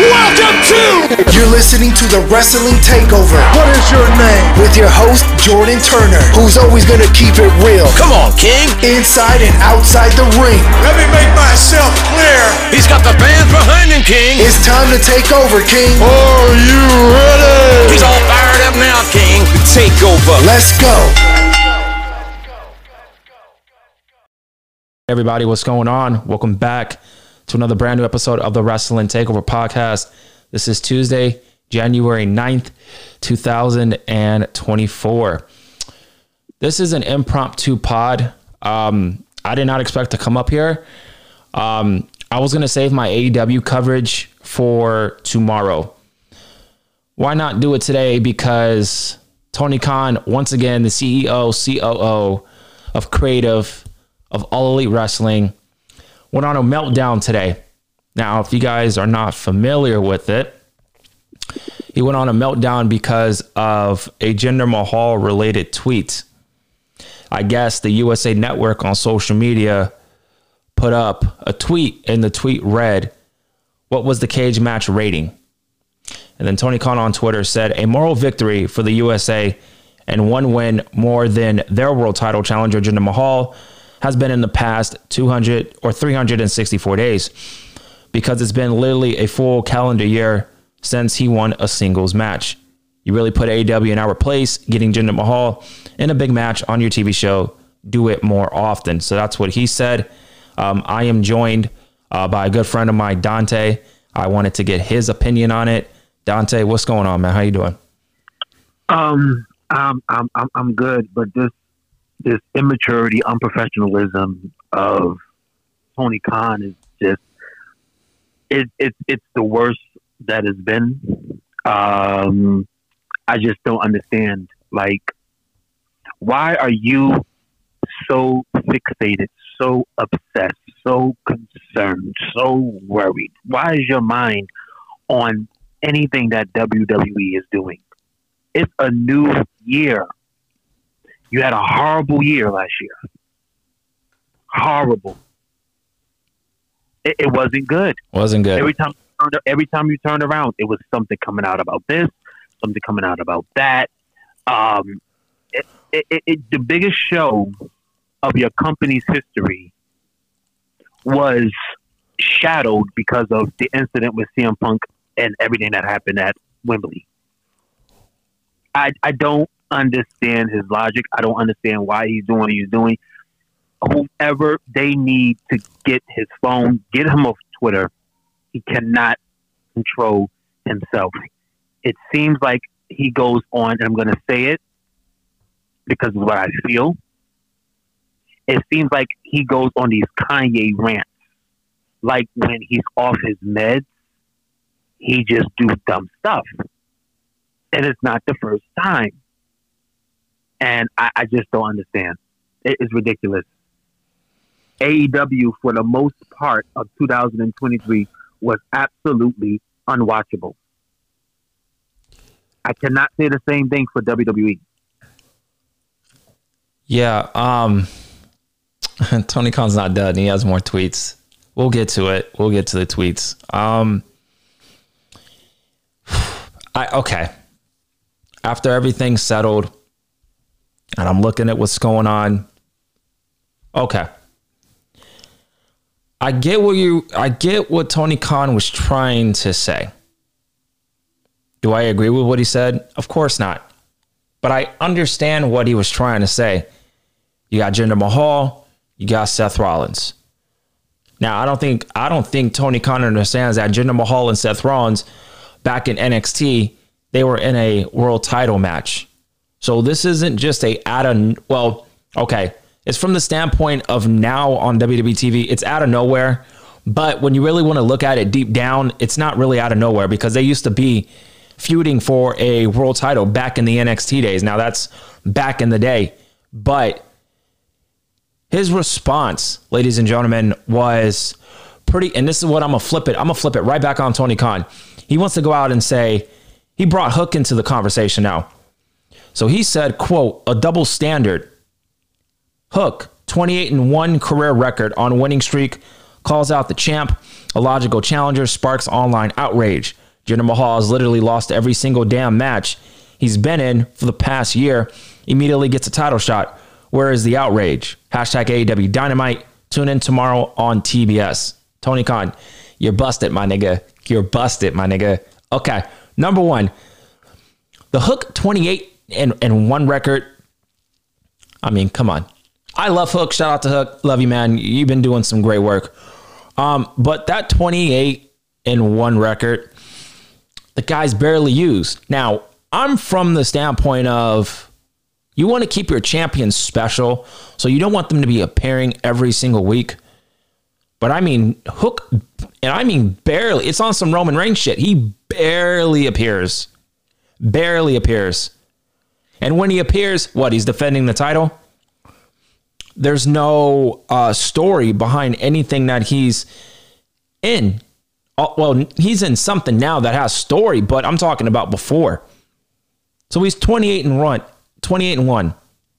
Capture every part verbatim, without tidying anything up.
Welcome to... You're listening to the Wrestling Takeover. What is your name? With your host, Jordan Turner, who's always gonna keep it real. Come on, King. Inside and outside the ring. Let me make myself clear. He's got the fans behind him, King. It's time to take over, King. Are you ready? He's all fired up now, King. The Takeover. Let's go. Everybody, what's going on? Welcome back to another brand new episode of the Wrestling Takeover podcast. This is Tuesday, January ninth, two thousand twenty-four. This is an impromptu pod. Um, I did not expect to come up here. Um, I was going to save my A E W coverage for tomorrow. Why not do it today? Because Tony Khan, once again, the C E O, C O O of Creative, of All Elite Wrestling, went on a meltdown today. Now, if you guys are not familiar with it, he went on a meltdown because of a Jinder Mahal related tweet. I guess the U S A Network on social media put up a tweet, and the tweet read, "What was the cage match rating?" And then Tony Khan on Twitter said, "A moral victory for the U S A and one win more than their world title challenger Jinder Mahal has been in the past two hundred or three hundred sixty-four days, because it's been literally a full calendar year since he won a singles match. You really put A E W in our place, getting Jinder Mahal in a big match on your T V show. Do it more often." So that's what he said. Um, I am joined uh, by a good friend of mine, Dante. I wanted to get his opinion on it. Dante, what's going on, man? How you doing? Um, I'm I'm I'm I'm good, but this this immaturity, unprofessionalism of Tony Khan is just it it it's the worst that has been. Um, I just don't understand. Like, why are you so fixated, so obsessed, so concerned, so worried? Why is your mind on anything that W W E is doing? It's a new year. You had a horrible year last year. Horrible. It, it wasn't good. Wasn't good. Every time, every time you turned around, it was something coming out about this, something coming out about that. Um, it, it, it, it, the biggest show of your company's history was shadowed because of the incident with C M Punk and everything that happened at Wembley. I I don't understand his logic. I don't understand why he's doing what he's doing. Whoever they need to get his phone, get him off Twitter. He cannot control himself. It seems like he goes on, and I'm going to say it because of what I feel. It seems like he goes on these Kanye rants. Like when he's off his meds, he just do dumb stuff. And it's not the first time. And I, I just don't understand. It is ridiculous. A E W, for the most part of two thousand twenty-three, was absolutely unwatchable. I cannot say the same thing for W W E. Yeah, um, Tony Khan's not done. He has more tweets. We'll get to it. We'll get to the tweets. Um, I okay. After everything's settled, and I'm looking at what's going on. Okay. I get what you I get what Tony Khan was trying to say. Do I agree with what he said? Of course not. But I understand what he was trying to say. You got Jinder Mahal, you got Seth Rollins. Now, I don't think I don't think Tony Khan understands that Jinder Mahal and Seth Rollins back in N X T, they were in a world title match. So this isn't just a out of, well, okay. It's from the standpoint of now on W W E T V, it's out of nowhere. But when you really want to look at it deep down, it's not really out of nowhere, because they used to be feuding for a world title back in the N X T days. Now that's back in the day. But his response, ladies and gentlemen, was pretty, and this is what I'm going to flip it. I'm going to flip it right back on Tony Khan. He wants to go out and say, he brought Hook into the conversation now. So he said, quote, "A double standard. Hook, twenty-eight and one career record on winning streak, calls out the champ. A logical challenger sparks online outrage. Jinder Mahal has literally lost every single damn match he's been in for the past year. Immediately gets a title shot. Where is the outrage? Hashtag A E W Dynamite. Tune in tomorrow on T B S. Tony Khan, you're busted, my nigga. You're busted, my nigga. Okay, number one. The Hook twenty-eight and, and one record. I mean, come on. I love Hook. Shout out to Hook. Love you, man. You've been doing some great work. Um, but that twenty-eight and one record, the guy's barely used. Now, I'm from the standpoint of you want to keep your champions special, so you don't want them to be appearing every single week. But I mean, Hook, and I mean barely. It's on some Roman Reigns shit. He barely appears. Barely appears. And when he appears, what, he's defending the title? There's no uh, story behind anything that he's in. Uh, well, he's in something now that has story, but I'm talking about before. So he's twenty-eight and one. twenty-eight and one.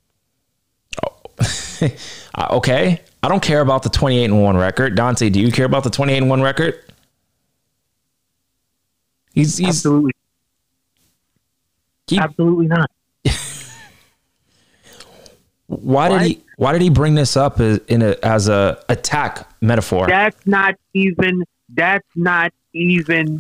Oh. Okay. I don't care about the twenty-eight and one record. Dante, do you care about the twenty-eight and one record? He's, he's Absolutely. He, Absolutely not. Why What? did he? Why did he bring this up as in a as a attack metaphor? That's not even. That's not even.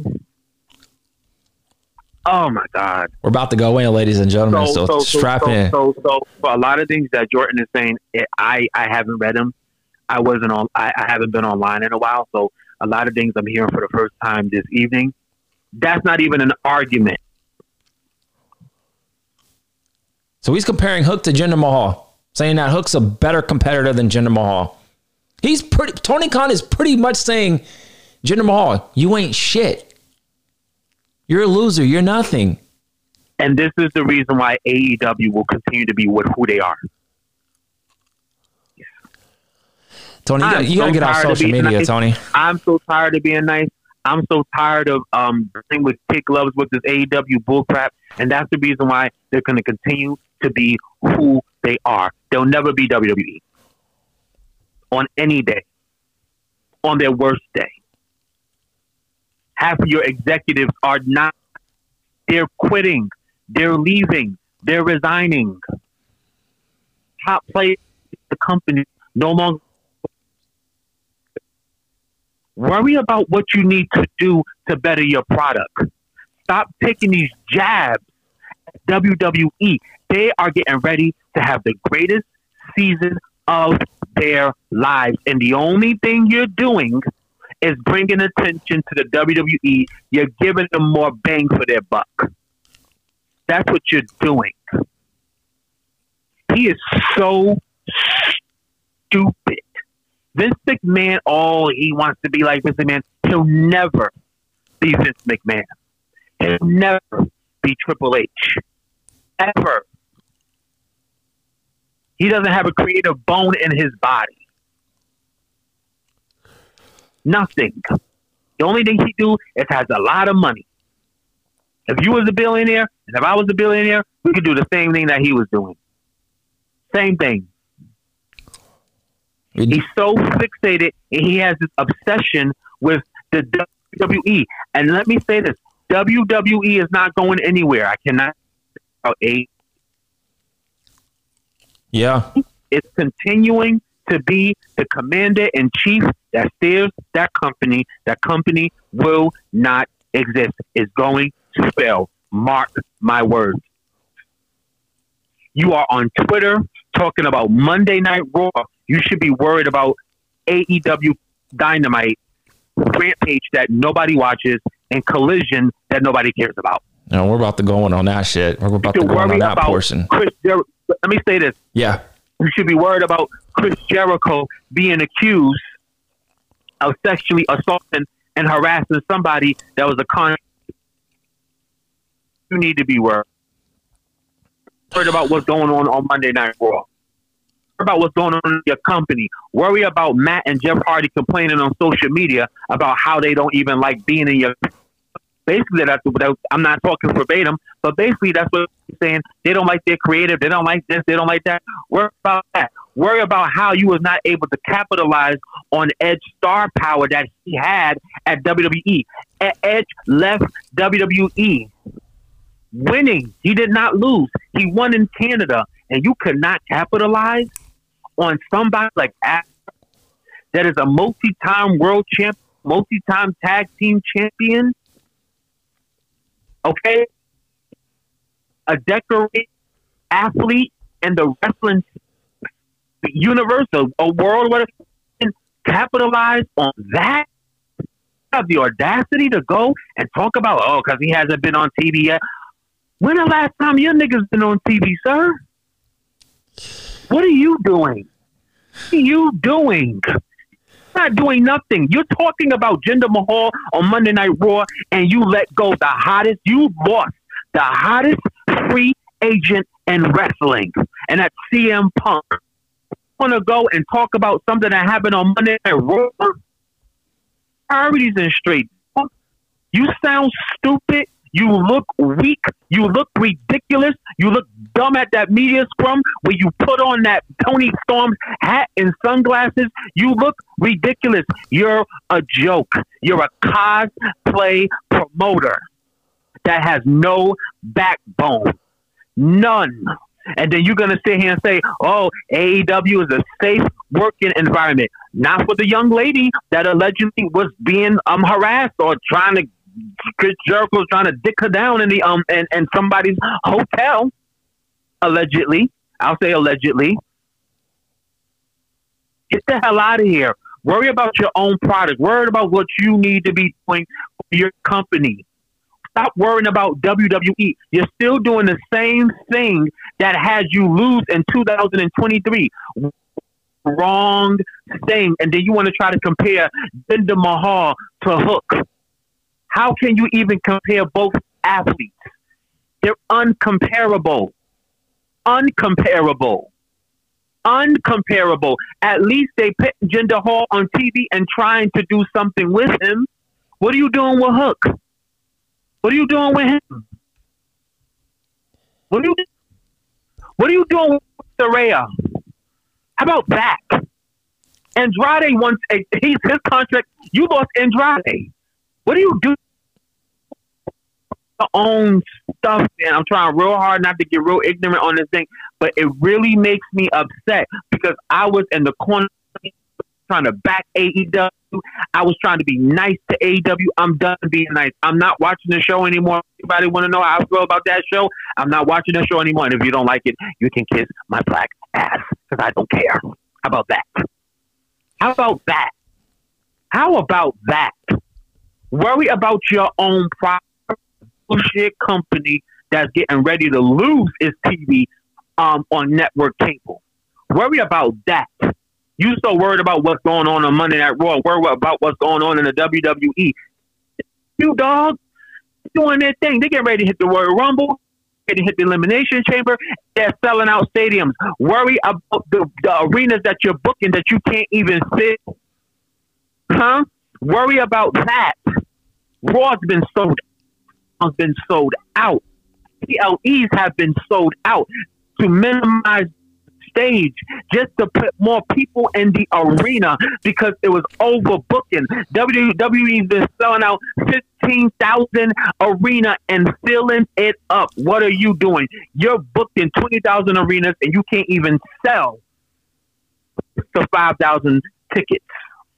Oh my God! We're about to go in, ladies and gentlemen. So, so, strap so, in. So, so, for a lot of things that Jordan is saying, it, I I haven't read them. I wasn't on. I, I haven't been online in a while, so a lot of things I'm hearing for the first time this evening. That's not even an argument. So he's comparing Hook to Jinder Mahal, saying that Hook's a better competitor than Jinder Mahal. He's pretty. Tony Khan is pretty much saying, Jinder Mahal, you ain't shit. You're a loser. You're nothing. And this is the reason why A E W will continue to be what who they are. Tony, you I'm gotta, you so gotta get off tired of social being media, nice. Tony. I'm so tired of being nice. I'm so tired of um playing with kid gloves with this A E W bullcrap, and that's the reason why they're going to continue to be who they are. They'll never be W W E on any day, on their worst day. Half of your executives are not. They're quitting. They're leaving. They're resigning. Top players, the company no longer. Worry about what you need to do to better your product. Stop taking these jabs at W W E. They are getting ready to have the greatest season of their lives. And the only thing you're doing is bringing attention to the W W E. You're giving them more bang for their buck. That's what you're doing. He is so stupid. Vince McMahon, oh, he wants to be like Vince McMahon. He'll never be Vince McMahon. He'll never be Triple H. Ever. He doesn't have a creative bone in his body. Nothing. The only thing he do is has a lot of money. If you was a billionaire, and if I was a billionaire, we could do the same thing that he was doing. Same thing. He's so fixated, and he has this obsession with the W W E. And let me say this: W W E is not going anywhere. I cannot. A. Yeah, It's continuing to be the commander in chief that steers that company. That company will not exist. It's going to fail. Mark my words. You are on Twitter talking about Monday Night Raw. You should be worried about A E W Dynamite, Rampage that nobody watches, and Collision that nobody cares about. no, we're about to go in on that shit. We're about You to should go in worry on that about portion. Chris Jer- Let me say this. Yeah, You should be worried about Chris Jericho being accused of sexually assaulting and harassing somebody that was a con. You need to be worried. Worried about what's going on on Monday Night Raw. Worry about what's going on in your company. Worry about Matt and Jeff Hardy complaining on social media about how they don't even like being in your. Basically, that's what I'm not talking verbatim, but basically that's what I'm saying. They don't like their creative. They don't like this. They don't like that. Worry about that. Worry about how you was not able to capitalize on Edge's star power that he had at W W E. Edge left W W E winning. He did not lose. He won in Canada. And you could not capitalize on somebody like Alex that is a multi-time world champ, multi-time tag team champion. Okay? A decorated athlete in the wrestling universe, a, a world where can capitalize on that. Have the audacity to go and talk about, oh, because he hasn't been on T V yet. When the last time your niggas been on T V, sir? What are you doing? What are you doing? You're not doing nothing. You're talking about Jinder Mahal on Monday Night Raw, and you let go the hottest. You lost the hottest free agent in wrestling, and that's C M Punk. Want to go and talk about something that happened on Monday Night Raw? Priorities in straight. You sound stupid. You look weak. You look ridiculous. You look dumb at that media scrum where you put on that Tony Storm's hat and sunglasses. You look ridiculous. You're a joke. You're a cosplay promoter that has no backbone. None. And then you're going to sit here and say, oh, A E W is a safe working environment. Not for the young lady that allegedly was being um harassed or trying to, Chris Jericho was trying to dick her down in the um in, in somebody's hotel. Allegedly. I'll say allegedly. Get the hell out of here. Worry about your own product. Worry about what you need to be doing for your company. Stop worrying about W W E. You're still doing the same thing that had you lose in two thousand twenty-three. Wrong thing. And then you want to try to compare Jinder Mahal to Hook. How can you even compare both athletes? They're uncomparable. Uncomparable. Uncomparable. At least they put Jinder Mahal on T V and trying to do something with him. What are you doing with Hook? What are you doing with him? What are you What are you doing with Saraya? How about that? Andrade wants a he's his contract. You lost Andrade. What do you do? Your own stuff, man. I'm trying real hard not to get real ignorant on this thing, but it really makes me upset because I was in the corner trying to back A E W. I was trying to be nice to A E W. I'm done being nice. I'm not watching the show anymore. Anybody want to know how I feel about that show? I'm not watching the show anymore. And if you don't like it, you can kiss my black ass because I don't care. How about that? How about that? How about that? Worry about your own product. Bullshit company that's getting ready to lose its T V um, on network cable. Worry about that. You so worried about what's going on on Monday Night Raw. Worry about what's going on in the W W E. You dog doing their thing. They get ready to hit the Royal Rumble. Ready to hit the Elimination Chamber. They're selling out stadiums. Worry about the, the arenas that you're booking that you can't even fit. Huh? Worry about that. Raw's been sold. Has been sold out. P L Es have been sold out to minimize stage just to put more people in the arena because it was overbooking. W W E's been selling out fifteen thousand arena and filling it up. What are you doing? You're booked in twenty thousand arenas and you can't even sell to five thousand tickets.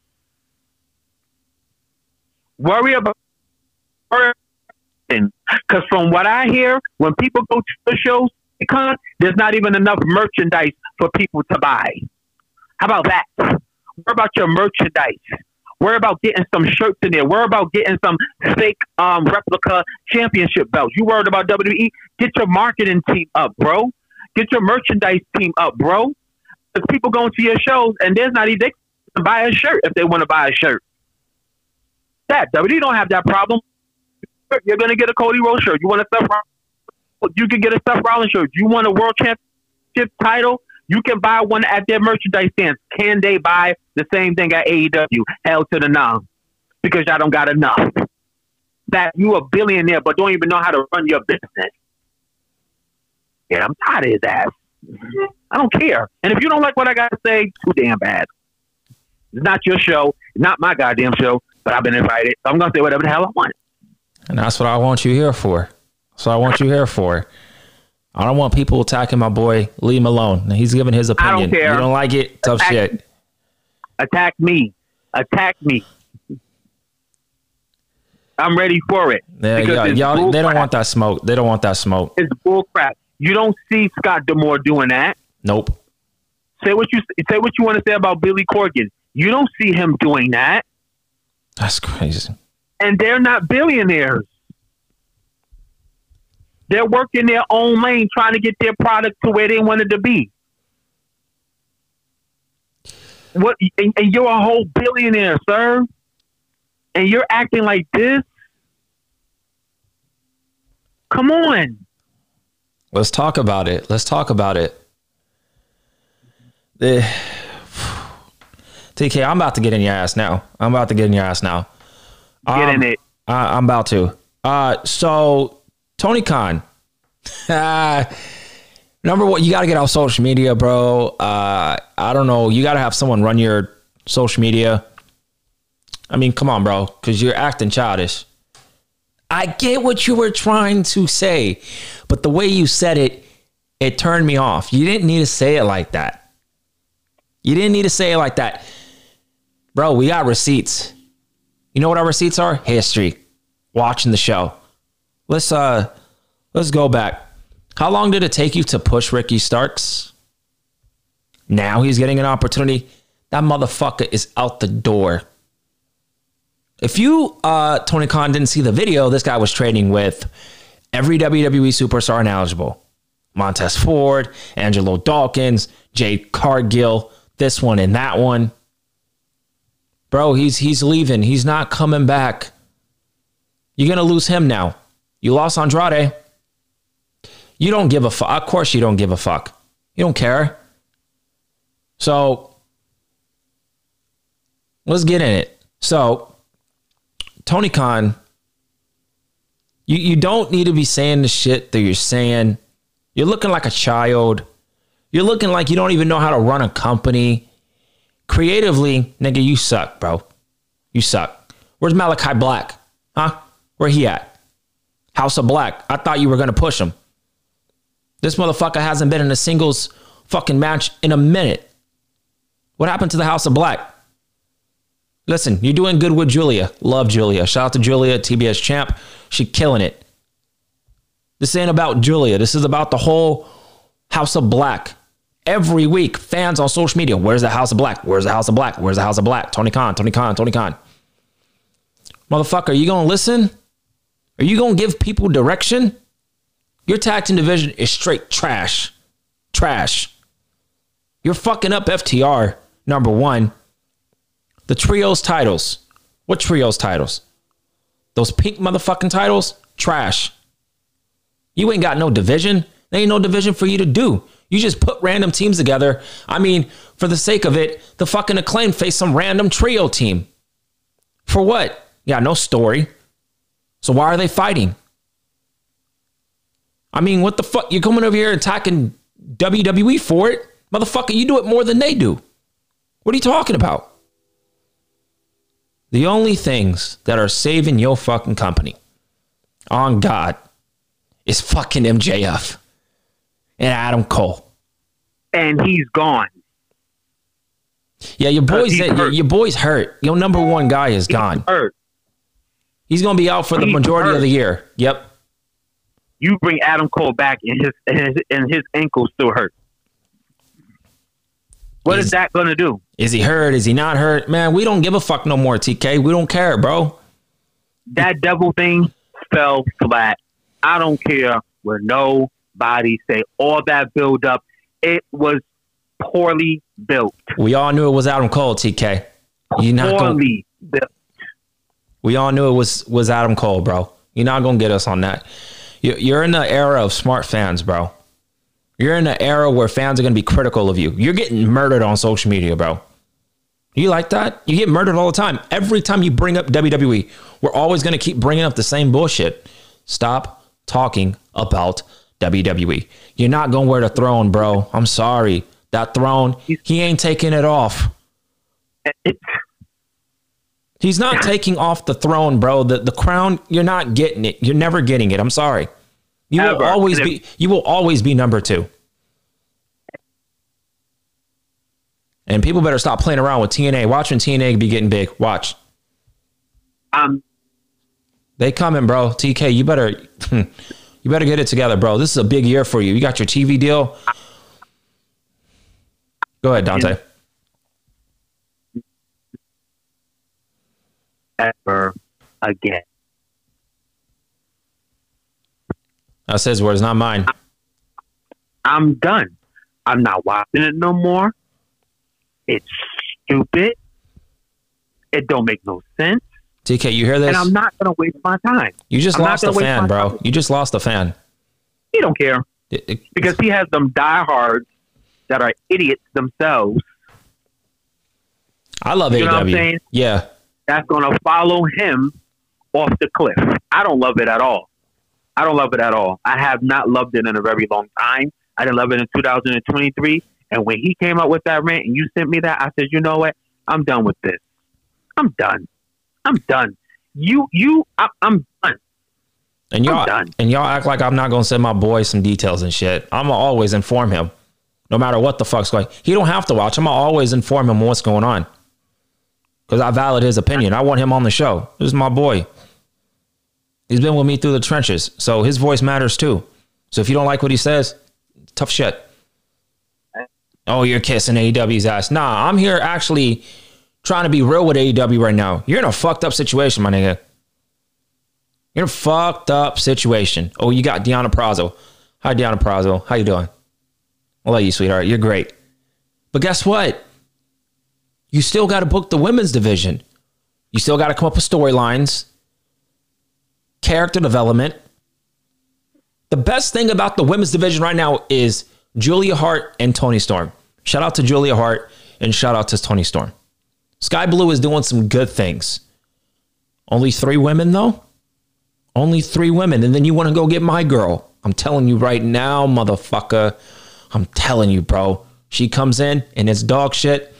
Worry about because from what I hear, when people go to the shows, there's not even enough merchandise for people to buy. How about that? Worry about your merchandise. Worry about getting some shirts in there. Worry about getting some fake um, replica championship belts. You worried about W W E? Get your marketing team up, bro. Get your merchandise team up, bro. Because people going to your shows and there's not even they can buy a shirt if they want to buy a shirt. That W W E don't have that problem. You're gonna get a Cody Rhodes shirt. You want a Seth Rollins? You can get a Seth Rollins shirt. You want a World Championship title? You can buy one at their merchandise stands. Can they buy the same thing at A E W? Hell to the no, because y'all don't got enough. That you a billionaire, but don't even know how to run your business. Yeah, I'm tired of his ass. I don't care. And if you don't like what I got to say, too damn bad. It's not your show. It's not my goddamn show, but I've been invited. So I'm going to say whatever the hell I want. And that's what I want you here for. That's what I want you here for. I don't want people attacking my boy. Leave him alone. He's giving his opinion. I don't care. You don't like it? Tough Attack, shit. Attack me. Attack me. I'm ready for it. Yeah, y'all, y'all, they don't want that smoke. They don't want that smoke. It's bull crap. You don't see Scott D'Amore doing that. Nope. Say what you say. What you want to say about Billy Corgan. You don't see him doing that. That's crazy. And they're not billionaires. They're working their own lane, trying to get their product to where they wanted to be. What? And, and you're a whole billionaire, sir. And you're acting like this? Come on. Let's talk about it. Let's talk about it. The, T K, I'm about to get in your ass now. I'm about to get in your ass now. Get um, in it. I, I'm about to. Uh, so, Tony Khan. uh, number one, you got to get off social media, bro. Uh, I don't know. You got to have someone run your social media. I mean, come on, bro, because you're acting childish. I get what you were trying to say, but the way you said it, it turned me off. You didn't need to say it like that. You didn't need to say it like that. Bro, we got receipts. You know what our receipts are? History. Watching the show. Let's uh let's go back. How long did it take you to push Ricky Starks? Now he's getting an opportunity. That motherfucker is out the door. If you, uh, Tony Khan, didn't see the video, this guy was trading with every W W E superstar ineligible. Montez Ford, Angelo Dawkins, Jade Cargill, this one and that one. Bro, he's he's leaving. He's not coming back. You're going to lose him now. You lost Andrade. You don't give a fuck. Of course you don't give a fuck. You don't care. So, let's get in it. So, Tony Khan, you, you don't need to be saying the shit that you're saying. You're looking like a child. You're looking like you don't even know how to run a company. Creatively, nigga, you suck, bro. You suck. Where's Malachi Black? Huh? Where he at? House of Black. I thought you were going to push him. This motherfucker hasn't been in a singles fucking match in a minute. What happened to the House of Black? Listen, you're doing good with Julia. Love Julia. Shout out to Julia, T B S champ. She killing it. This ain't about Julia. This is about the whole House of Black. Every week, fans on social media, where's the House of Black? Where's the House of Black? Where's the House of Black? Tony Khan, Tony Khan, Tony Khan. Motherfucker, are you going to listen? Are you going to give people direction? Your tag team division is straight trash. Trash. You're fucking up F T R, number one. The trios titles. What trios titles? Those pink motherfucking titles? Trash. You ain't got no division. There ain't no division for you to do. You just put random teams together. I mean, for the sake of it, the fucking Acclaim face some random trio team. For what? Yeah, no story. So why are they fighting? I mean, what the fuck? You're coming over here attacking W W E for it? Motherfucker, you do it more than they do. What are you talking about? The only things that are saving your fucking company, on God, is fucking M J F and Adam Cole. And he's gone. Yeah, your boy's he's your, hurt. your boy's hurt. Your number one guy is gone. He's hurt. He's gonna be out for the He's majority hurt. of the year. Yep. You bring Adam Cole back and his and his, and his ankle still hurt. What Is- is that going to do? Is he hurt? Is he not hurt? Man, we don't give a fuck no more, T K. We don't care, bro. That devil thing fell flat. I don't care where nobody say all that build up. It was poorly built. We all knew it was Adam Cole, T K. You not gonna, Poorly built. we all knew it was was Adam Cole, bro. You're not gonna get us on that. You- You're in the era of smart fans, bro. You're in an era where fans are going to be critical of you. You're getting murdered on social media, bro. You like that? You get murdered all the time. Every time you bring up W W E, we're always going to keep bringing up the same bullshit. Stop talking about W W E. You're not going to wear the throne, bro. I'm sorry. That throne, he ain't taking it off. He's not taking off the throne, bro. The the crown, you're not getting it. You're never getting it. I'm sorry. You will Ever. always be you will always be number two. And people better stop playing around with T N A. Watch when T N A be getting big. Watch. Um, They coming, bro. T K, you better you better get it together, bro. This is a big year for you. You got your T V deal. Go ahead, Dante. ever again. That's his words, not mine. I'm done. I'm not watching it no more. It's stupid. It don't make no sense. T K, you hear this? And I'm not going to waste my time. You just I'm not lost a gonna waste fan, my bro. time. You just lost a fan. He don't care. It- it- Because he has them diehards that are idiots themselves. I love You know A E what I'm W. saying? Yeah. That's going to follow him off the cliff. I don't love it at all. I don't love it at all. I have not loved it in a very long time. I didn't love it in two thousand twenty-three. And when he came out with that rant and you sent me that, I said, you know what? I'm done with this. I'm done. I'm done. You, you, I, I'm done. And y'all done. and y'all act like I'm not gonna send my boy some details and shit. I'ma always inform him. No matter what the fuck's going. He don't have to watch. I'ma always inform him what's going on. Because I valid his opinion. I want him on the show. This is my boy. He's been with me through the trenches. So his voice matters too. So if you don't like what he says, tough shit. Oh, you're kissing A E W's ass. Nah, I'm here actually trying to be real with A E W right now. You're in a fucked up situation, my nigga. You're in a fucked up situation. Oh, you got Deonna Purrazzo. Hi, Deonna Purrazzo. How you doing? I love you, sweetheart. You're great. But guess what? You still got to book the women's division. You still got to come up with storylines, character development. The best thing about the women's division right now is Julia Hart and Toni Storm. Shout out to Julia Hart and shout out to Toni Storm. Sky Blue is doing some good things. Only three women, though? Only three women. And then you want to go get my girl. I'm telling you right now, motherfucker. I'm telling you, bro. She comes in and it's dog shit.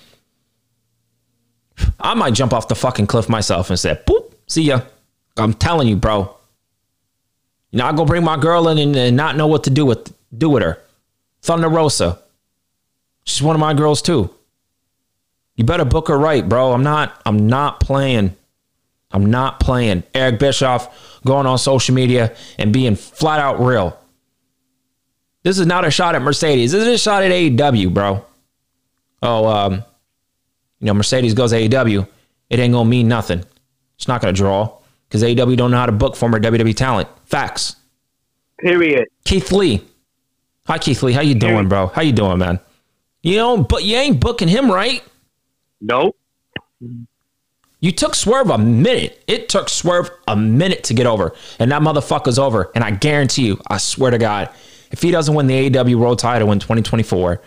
I might jump off the fucking cliff myself and say, boop, see ya. I'm telling you, bro. You're not going to bring my girl in and, and not know what to do with, do with her. Thunder Rosa. She's one of my girls, too. You better book her right, bro. I'm not, I'm not playing. I'm not playing. Eric Bischoff going on social media and being flat out real. This is not a shot at Mercedes. This is a shot at A E W, bro. Oh, um, you know, Mercedes goes A E W. It ain't gonna mean nothing. It's not gonna draw because A E W don't know how to book former W W E talent. Facts. Period. Keith Lee. Hi, Keith Lee. How you doing, Period. bro? How you doing, man? You know, but you ain't booking him right. Nope. You took Swerve a minute. It took Swerve a minute to get over. And that motherfucker's over. And I guarantee you, I swear to God, if he doesn't win the A E W World title in twenty twenty-four,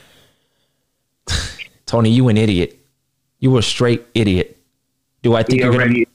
Tony, you an idiot. You were a straight idiot. Do I think He you're going already. to...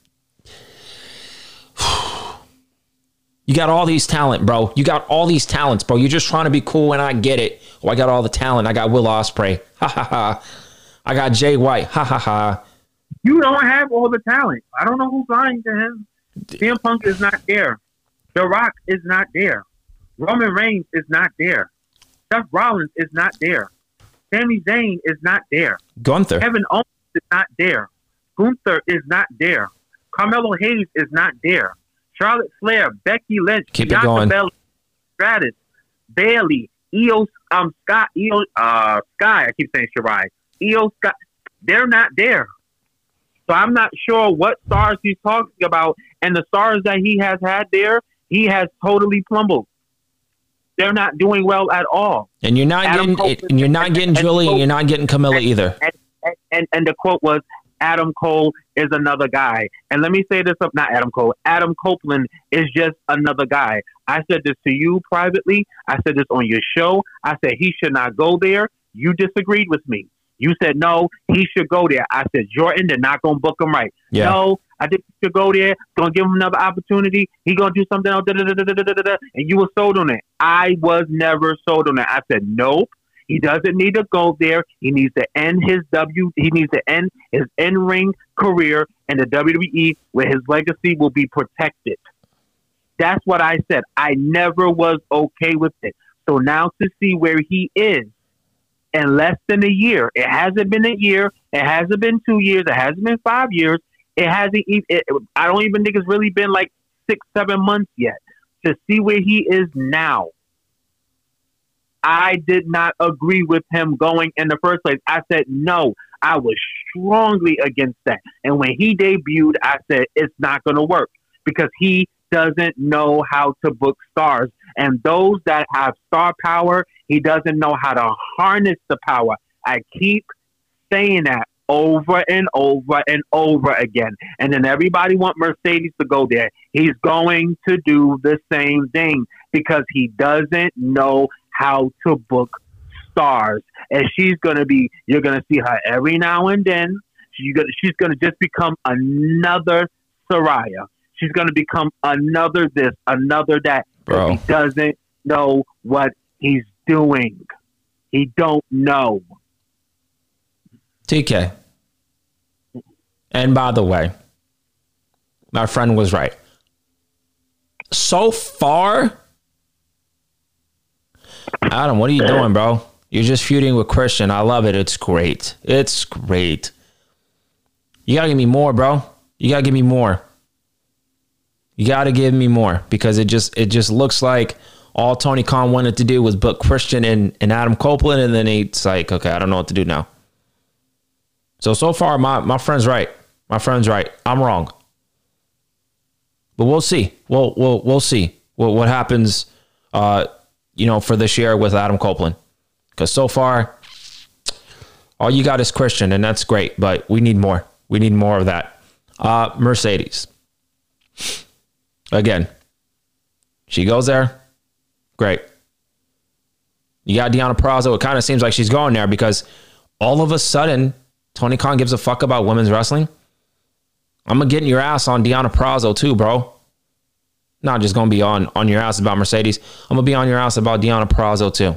You got all these talent, bro. You got all these talents, bro. You're just trying to be cool and I get it. Oh, I got all the talent. I got Will Ospreay. Ha, ha, ha. I got Jay White. Ha, ha, ha. You don't have all the talent. I don't know who's lying to him. C M Punk is not there. The Rock is not there. Roman Reigns is not there. Seth Rollins is not there. Sami Zayn is not there. Gunther. Kevin Owens is not there. Gunther is not there. Carmelo Hayes is not there. Charlotte Flair, Becky Lynch, Keep it Bianca going. Belair, Stratus, Bailey, Io, um, Scott, Io, uh, Sky. I keep saying Shirai. Io Sky. They're not there. So I'm not sure what stars he's talking about, and the stars that he has had there, he has totally plumbled. They're not doing well at all. And you're not Adam getting Cole- and you're not getting and- Julie and you're not getting Camilla and- either. And, and and the quote was, "Adam Cole is another guy." And let me say this up, not Adam Cole. Adam Copeland is just another guy. I said this to you privately. I said this on your show. I said he should not go there. You disagreed with me. You said, no, he should go there. I said, Jordan, they're not going to book him right. Yeah. No, I think he should go there. Going to give him another opportunity. He going to do something else. Da, da, da, da, da, da, da, da. And you were sold on it. I was never sold on it. I said, nope. He doesn't need to go there. He needs to end his W. He needs to end his in-ring career in the W W E, where his legacy will be protected. That's what I said. I never was okay with it. So now to see where he is in less than a year. It hasn't been a year. It hasn't been two years. It hasn't been five years. It hasn't. It, it, I don't even think it's really been like six, seven months yet. To see where he is now. I did not agree with him going in the first place. I said, no, I was strongly against that. And when he debuted, I said, it's not going to work because he doesn't know how to book stars. And those that have star power, he doesn't know how to harness the power. I keep saying that over and over and over again. And then everybody want Mercedes to go there. He's going to do the same thing because he doesn't know how to book stars. And she's going to be, you're going to see her every now and then. She's going to, she's going to just become another Saraya. She's going to become another this, another that. Bro. He doesn't know what he's doing. He don't know. T K. And by the way, my friend was right. So far, Adam, what are you doing, bro? You're just feuding with Christian. I love it. It's great. It's great. You gotta give me more, bro. You gotta give me more. You gotta give me more because it just it just looks like all Tony Khan wanted to do was book Christian and, and Adam Copeland, and then it's like, okay, I don't know what to do now. So so far, my my friend's right. My friend's right. I'm wrong. But we'll see. We'll we'll we'll see what what happens. Uh, you know, for this year with Adam Copeland, because so far, all you got is Christian, and that's great. But we need more. We need more of that. Uh, Mercedes. Again, she goes there. Great. You got Deonna Purrazzo. It kind of seems like she's going there because all of a sudden, Tony Khan gives a fuck about women's wrestling. I'm going to get in your ass on Deonna Purrazzo too, bro. Not just going to be on, on your ass about Mercedes. I'm going to be on your ass about Deonna Purrazzo too.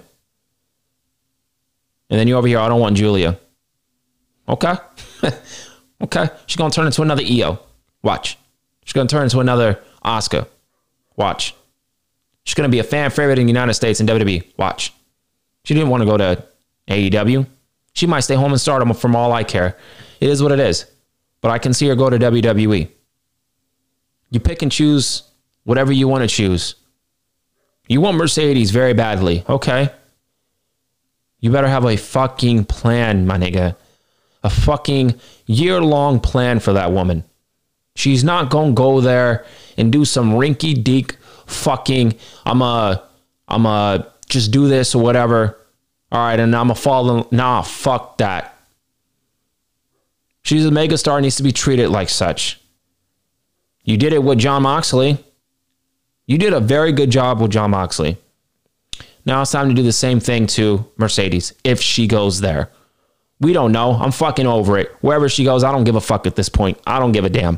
And then you over here, I don't want Julia. Okay. Okay. She's going to turn into another Io. Watch. She's going to turn into another Asuka. Watch. She's going to be a fan favorite in the United States and W W E. Watch. She didn't want to go to A E W. She might stay home and Stardom from all I care. It is what it is. But I can see her go to W W E. You pick and choose whatever you want to choose. You want Mercedes very badly. Okay. You better have a fucking plan, my nigga. A fucking year-long plan for that woman. She's not going to go there and do some rinky-dink fucking, I'm a, I'm a just do this or whatever. All right, and I'm a fall in, nah, fuck that. She's a megastar, needs to be treated like such. You did it with Jon Moxley. You did a very good job with Jon Moxley. Now it's time to do the same thing to Mercedes, if she goes there. We don't know. I'm fucking over it. Wherever she goes, I don't give a fuck at this point. I don't give a damn.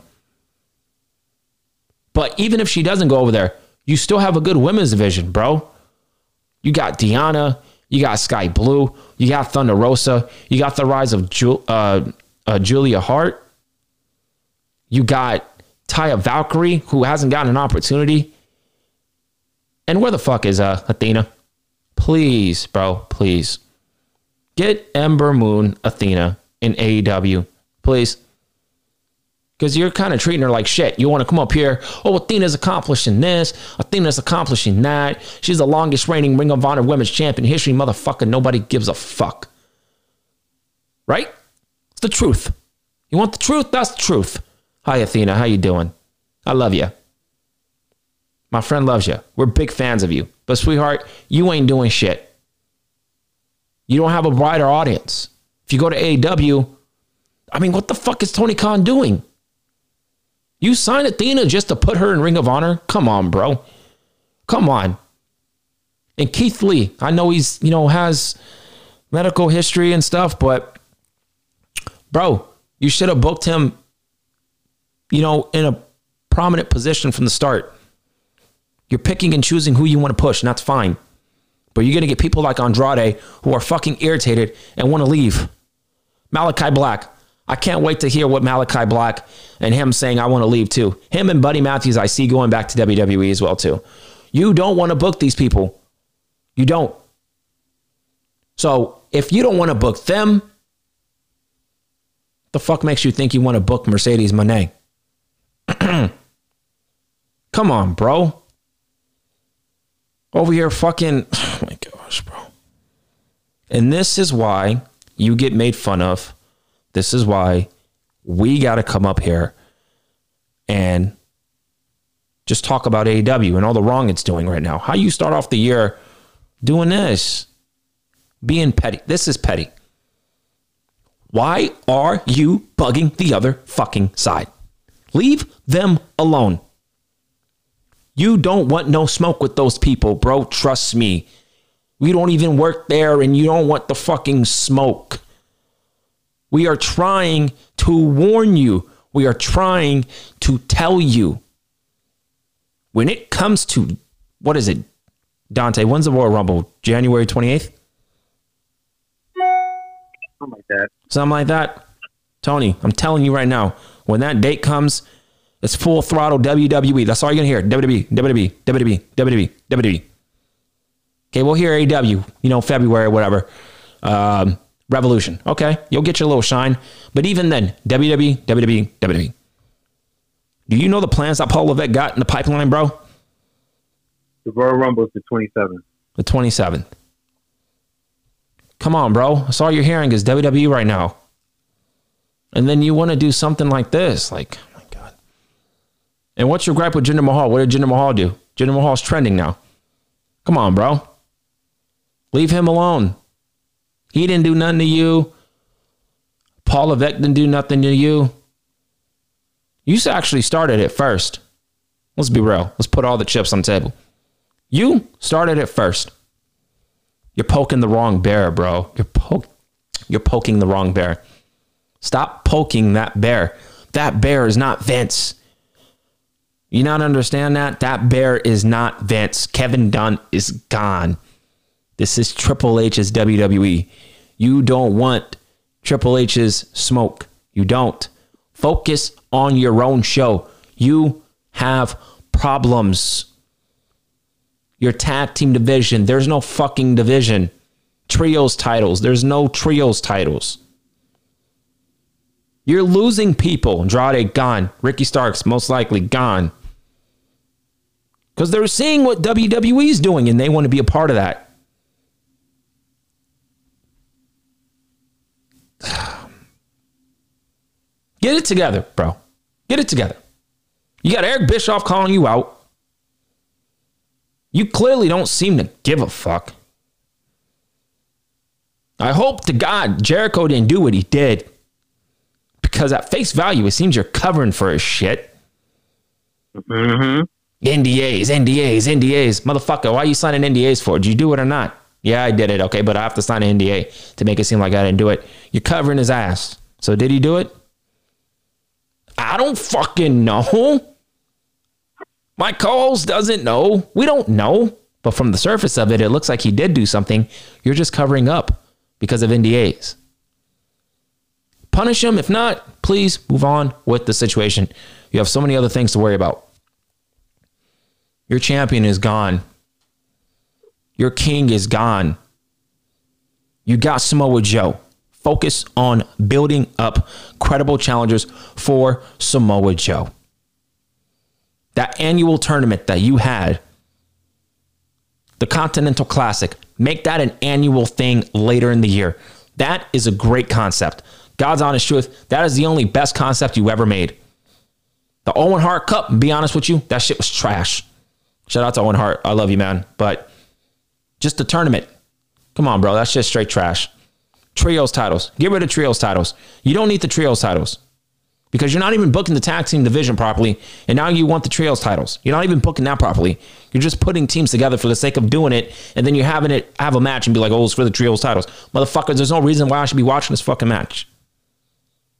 But even if she doesn't go over there, you still have a good women's division, bro. You got Deonna. You got Sky Blue. You got Thunder Rosa. You got the rise of Ju- uh, uh, Julia Hart. You got Taya Valkyrie, who hasn't gotten an opportunity. And where the fuck is uh, Athena? Please, bro, please. Get Ember Moon Athena in A E W. Please. Because you're kind of treating her like shit. You want to come up here, oh, Athena's accomplishing this. Athena's accomplishing that. She's the longest reigning Ring of Honor Women's Champion in history. Motherfucker, nobody gives a fuck. Right? It's the truth. You want the truth? That's the truth. Hi, Athena. How you doing? I love you. My friend loves you. We're big fans of you. But sweetheart, you ain't doing shit. You don't have a wider audience. If you go to A E W, I mean, what the fuck is Tony Khan doing? You signed Athena just to put her in Ring of Honor? Come on, bro. Come on. And Keith Lee, I know he's, you know, has medical history and stuff, but Bro, you should have booked him, you know, in a prominent position from the start. You're picking and choosing who you want to push, and that's fine. But you're going to get people like Andrade who are fucking irritated and want to leave. Malachi Black. I can't wait to hear what Malachi Black and him saying, I want to leave too. Him and Buddy Matthews, I see going back to W W E as well too. You don't want to book these people. You don't. So if you don't want to book them, the fuck makes you think you want to book Mercedes Moné? Come on, bro. Over here fucking, oh my gosh, bro. And this is why you get made fun of. This is why we got to come up here and just talk about A E W and all the wrong it's doing right now. How you start off the year doing this? Being petty. This is petty. Why are you bugging the other fucking side? Leave them alone. You don't want no smoke with those people, bro. Trust me. We don't even work there and you don't want the fucking smoke. We are trying to warn you. We are trying to tell you. When it comes to, what is it, Dante? When's the Royal Rumble? January twenty-eighth? Something like that. Something like that. Tony, I'm telling you right now, when that date comes, it's full throttle W W E. That's all you're going to hear. W W E, W W E, W W E, W W E, W W E. Okay, we'll hear A E W, you know, February or whatever. Um, Revolution. Okay, you'll get your little shine. But even then, W W E, W W E, W W E. Do you know the plans that Paul Levesque got in the pipeline, bro? The Royal Rumble is the twenty-seventh. The twenty-seventh. Come on, bro. That's all you're hearing is W W E right now. And then you want to do something like this. Like, oh my God. And what's your gripe with Jinder Mahal? What did Jinder Mahal do? Jinder Mahal's trending now. Come on, bro. Leave him alone. He didn't do nothing to you. Paul Levesque didn't do nothing to you. You actually started it first. Let's be real. Let's put all the chips on the table. You started it first. You're poking the wrong bear, bro. You're poke, you're poking the wrong bear. Stop poking that bear. That bear is not Vince. You not understand that? That bear is not Vince. Kevin Dunn is gone. This is Triple H's W W E. You don't want Triple H's smoke. You don't. Focus on your own show. You have problems. Your tag team division. There's no fucking division. Trios titles. There's no trios titles. You're losing people. Andrade gone. Ricky Starks most likely gone. Because they're seeing what W W E is doing and they want to be a part of that. Get it together, bro. Get it together. You got Eric Bischoff calling you out. You clearly don't seem to give a fuck. I hope to God Jericho didn't do what he did. Because at face value, it seems you're covering for his shit. Mm-hmm. N D As, N D As, N D As. Motherfucker, why are you signing N D As for? Did you do it or not? Yeah, I did it. Okay, but I have to sign an N D A to make it seem like I didn't do it. You're covering his ass. So did he do it? I don't fucking know. Mike Coles doesn't know. We don't know. But from the surface of it, it looks like he did do something. You're just covering up because of N D As. Punish him. If not, please move on with the situation. You have so many other things to worry about. Your champion is gone. Your king is gone. You got Samoa Joe. Focus on building up credible challengers for Samoa Joe. That annual tournament that you had, the Continental Classic, make that an annual thing later in the year. That is a great concept. God's honest truth, that is the only best concept you ever made. The Owen Hart Cup, be honest with you, that shit was trash. Shout out to Owen Hart. I love you, man. But just the tournament. Come on, bro. That's just straight trash. Trios titles. Get rid of trios titles. You don't need the trios titles because you're not even booking the tag team division properly. And now you want the trios titles. You're not even booking that properly. You're just putting teams together for the sake of doing it. And then you're having it have a match and be like, oh, it's for the trios titles. Motherfuckers, there's no reason why I should be watching this fucking match.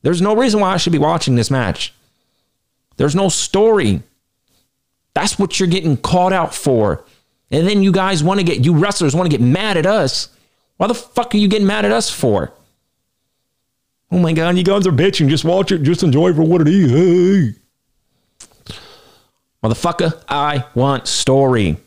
There's no reason why I should be watching this match. There's no story. That's what you're getting called out for. And then you guys want to get, you wrestlers want to get mad at us. Why the fuck are you getting mad at us for? Oh my God, you guys are bitching. Just watch it. Just enjoy it for what it is. Hey. Motherfucker, I want story.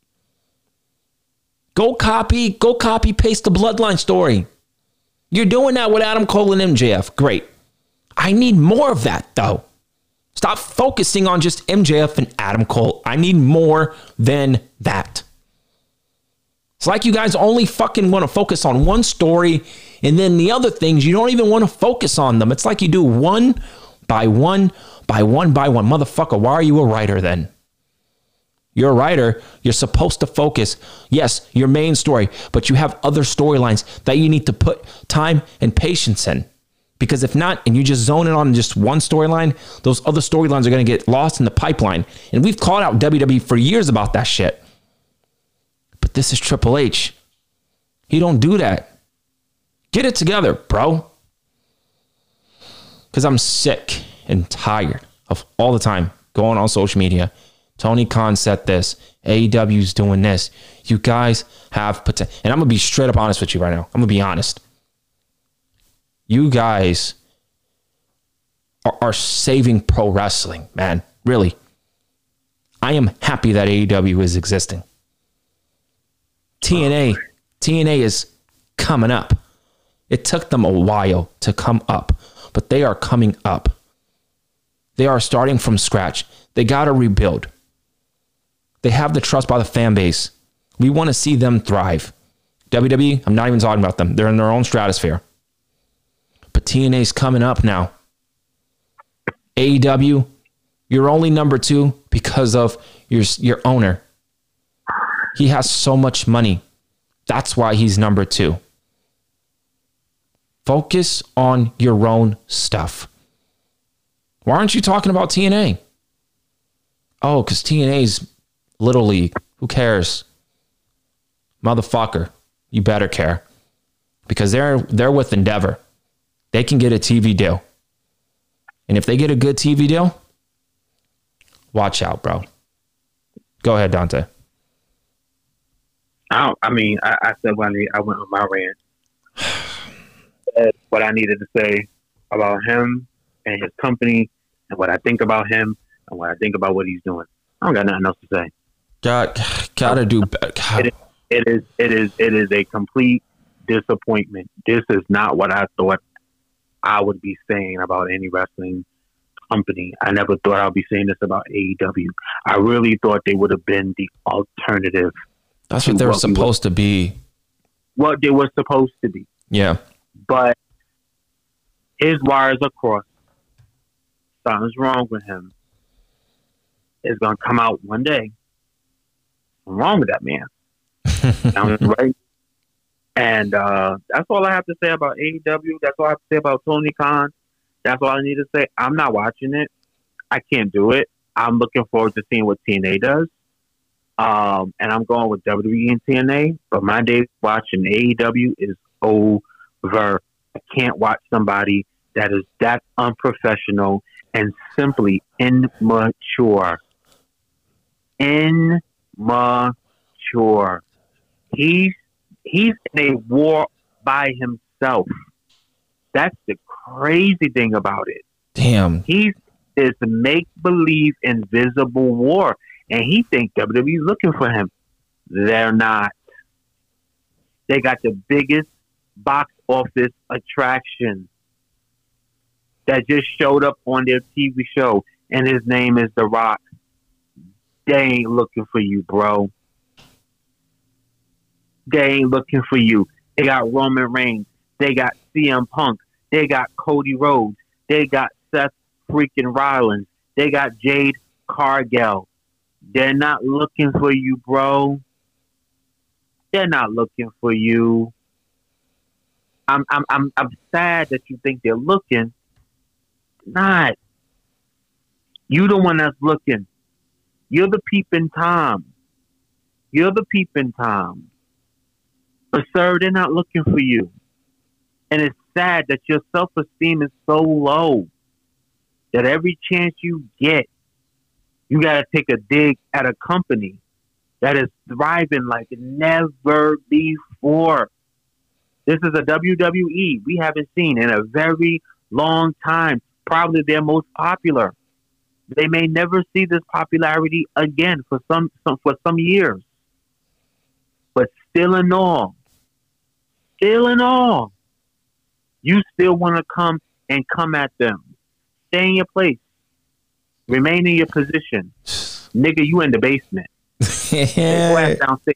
Go copy, go copy, paste the Bloodline story. You're doing that with Adam Cole and M J F. Great. I need more of that, though. Stop focusing on just M J F and Adam Cole. I need more than that. It's like you guys only fucking want to focus on one story, and then the other things, you don't even want to focus on them. It's like you do one by one by one by one. Motherfucker, why are you a writer then? You're a writer. You're supposed to focus, yes, your main story, but you have other storylines that you need to put time and patience in. Because if not, and you just zone in on just one storyline, those other storylines are going to get lost in the pipeline. And we've called out W W E for years about that shit. But this is Triple H. He don't do that. Get it together, bro. Because I'm sick and tired of all the time going on social media. Tony Khan said this. A E W's doing this. You guys have potential. And I'm going to be straight up honest with you right now. I'm going to be honest. You guys are, are saving pro wrestling, man. Really. I am happy that A E W is existing. T N A, T N A is coming up. It took them a while to come up, but they are coming up. They are starting from scratch. They got to rebuild. They have the trust by the fan base. We want to see them thrive. W W E, I'm not even talking about them. They're in their own stratosphere. But T N A's coming up now. A E W, you're only number two because of your, your owner. He has so much money. That's why he's number two. Focus on your own stuff. Why aren't you talking about T N A? Oh, because T N A's Little League. Who cares? Motherfucker, you better care. Because they're they're with Endeavor. They can get a T V deal. And if they get a good T V deal, watch out, bro. Go ahead, Dante. I, don't, I mean, I, I said when I, I went on my rant. What I needed to say about him and his company and what I think about him and what I think about what he's doing. I don't got nothing else to say. God, gotta do better. It is, it is, it is, it is a complete disappointment. This is not what I thought I would be saying about any wrestling company. I never thought I would be saying this about A E W. I really thought they would have been the alternative. That's what they were supposed to be. What they were supposed to be. Yeah. But his wires are crossed. Something's wrong with him. It's going to come out one day. What's wrong with that man? Sounds right. And uh, that's all I have to say about A E W. That's all I have to say about Tony Khan. That's all I need to say. I'm not watching it. I can't do it. I'm looking forward to seeing what T N A does. Um, and I'm going with W W E and T N A. But my day watching A E W is over. I can't watch somebody that is that unprofessional and simply immature. Immature. He's he's in a war by himself. That's the crazy thing about it. Damn. He's this make-believe invisible war. And he thinks W W E's looking for him. They're not. They got the biggest box office attraction that just showed up on their T V show, and his name is The Rock. They ain't looking for you, bro. They ain't looking for you. They got Roman Reigns. They got C M Punk. They got Cody Rhodes. They got Seth freaking Rollins. They got Jade Cargill. They're not looking for you, bro. They're not looking for you. I'm I'm I'm I'm sad that you think they're looking. Not. You the one that's looking. You're the peeping Tom. You're the peeping Tom. But sir, they're not looking for you. And it's sad that your self-esteem is so low that every chance you get, you got to take a dig at a company that is thriving like never before. This is a W W E we haven't seen in a very long time. Probably their most popular. They may never see this popularity again for some, some for some years. But still in all, still in all, you still want to come and come at them. Stay in your place. Remain in your position. Nigga, you in the basement. Stay your ass downstairs.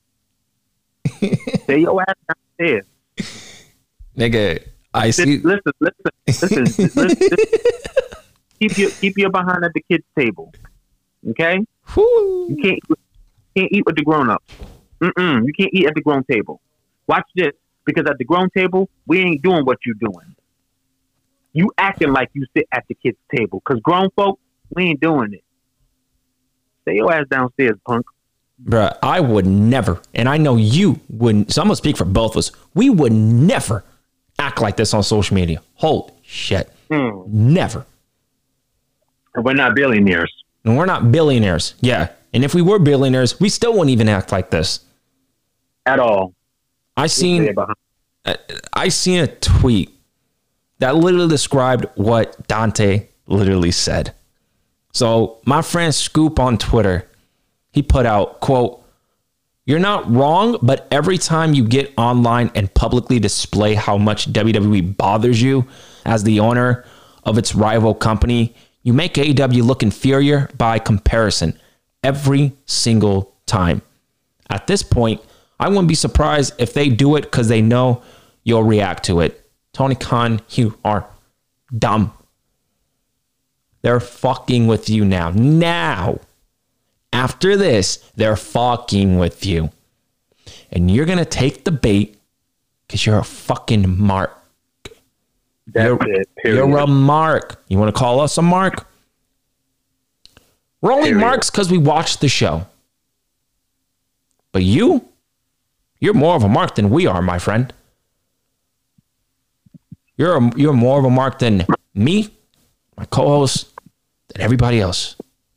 Stay your ass downstairs. Nigga, I see. Listen, listen, listen, listen, listen. Keep your keep your behind at the kids' table. Okay? Whew. You can't can't eat with the grown ups. Mm-mm. You can't eat at the grown table. Watch this, because at the grown table, we ain't doing what you doing. You acting like you sit at the kids' table, because grown folk, we ain't doing it. Stay your ass downstairs, punk. Bruh, I would never, and I know you wouldn't, so I'm going to speak for both of us. We would never act like this on social media. Holy shit. Mm. Never. And we're not billionaires. And we're not billionaires. Yeah. And if we were billionaires, we still wouldn't even act like this. At all. I seen, I seen a tweet that literally described what Dante literally said. So my friend Scoop on Twitter, he put out, quote, "You're not wrong, but every time you get online and publicly display how much W W E bothers you as the owner of its rival company, you make A E W look inferior by comparison every single time. At this point, I wouldn't be surprised if they do it because they know you'll react to it. Tony Khan, you are dumb. They're fucking with you now. Now, after this, they're fucking with you. And you're going to take the bait because you're a fucking mark. That's you're, it, period. You're a mark. You want to call us a mark? We're only Period. marks because we watched the show. But you, you're more of a mark than we are, my friend. You're a, you're more of a mark than me, my co-host, than everybody else.